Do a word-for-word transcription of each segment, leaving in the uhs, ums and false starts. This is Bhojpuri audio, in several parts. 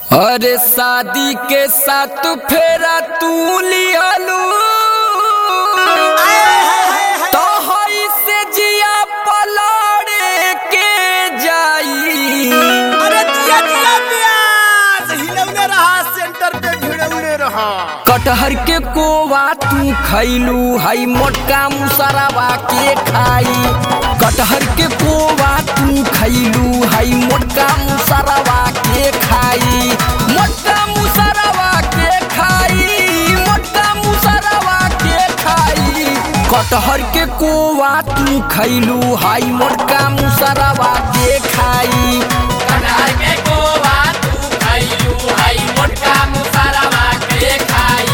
अरे शादी के साथ फेरा तू लियालू तो हई से जिया पलाड़े के जाई। अरे जिया जिया प्यास हिलौने रहा सेंटर पे भिड़ौने रहा। कटहर के कोवा तू खैलू हई मोटका मुसरावा के खाई। कटहर के कोवा तू खैलू हई मोटका मुसरावा के खाई। मोटका मुसरावा के खाई मोटका मुसरावा के खाई। कटहर के कोवा तू खैलू हई मोटका मुसरावा के खाई। कटहर के कोवा तू खइलू हई मोटका मुसरावा के खाई।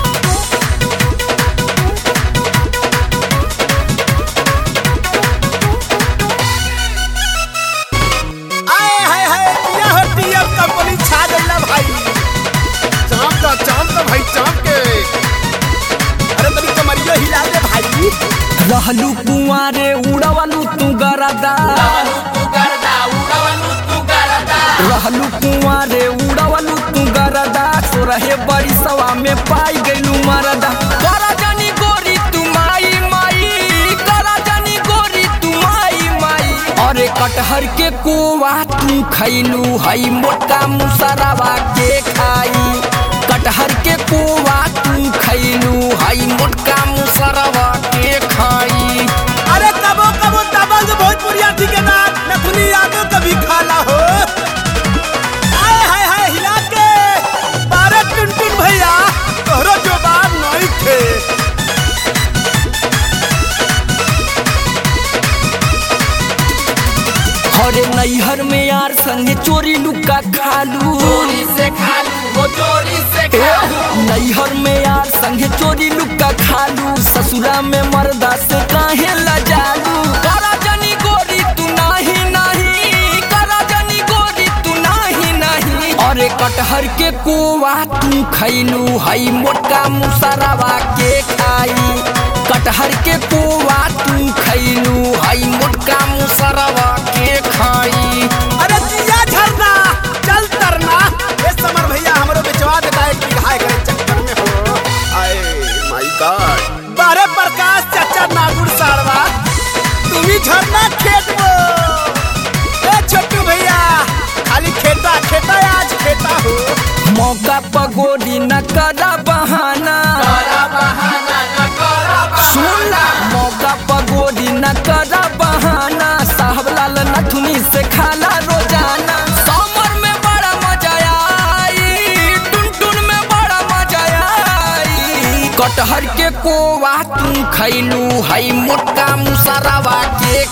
आए हाय हाय दिया हो टीएम कंपनी छा गइला भाई। चांप का चांप का भाई चांप के। अरे तनी कमरिया हिला दे भाई। रहलू कुंवारे उड़वलू तू गरदा। तू करदा उड़वलू तू करदा। रहलू कुंवारे उड़वलू तू गरदा। सो रहे बड़ी सवा में पाई गइलू मरदा। करा जानी गोरी तू माई माई करा जानी गोरी तू माई माई। अरे कटहर के कोवा तू खैलू हई मोटका मुसरावा के खाई। कटहर के कोवा तू खैलू हई मोटका मुसरावा के खाई। अरे कबो कबो दबंग भोजपुरिया ठिकेदार नथुनी यादव कभी खाला हो। आए हाय हाय हिला के बारह टुनटुन भैया तोहरो जवाब नहीं थे। अरे नैहर में यार संगे चोरी लुका खालू। चोरी से खालू वो चोरी से खालू। नैहर में यार संगे चोरी लुका खालू। ससुरा में मर्दा से काहे लजालू। करा जानी गोरी तू नाही नाही करा जानी गोरी तू नाही नाही। अरे कटहर के कोवा तू खैलू हई मोटका मुसरावा के खाई। कटहर के कोवा तू खैलू हई मोटका मुसरावा के खाई। अरे जिया झरना चल तरना। ये समर भैया हमरो बेचवा देता है कि घाय करे चक्कर में हो। आए माय गॉड बारे प्रकाश चाचा नागुर सारवा तुम ही झरना खेत वो। ए छोटू भैया खाली खेता खेता आज खेता हो। मौका पगोरी न करा बहाना। करा बहाना न करा बहाना। सुनला मौका पगोरी न करा बहाना। साहबलाल नथुनी से खाला रोजाना। समर में बड़ा मजा आई टुनटुन में बड़ा मजा आई। कटहर के कोवा तू खैलू हई मोटका मुसरावा के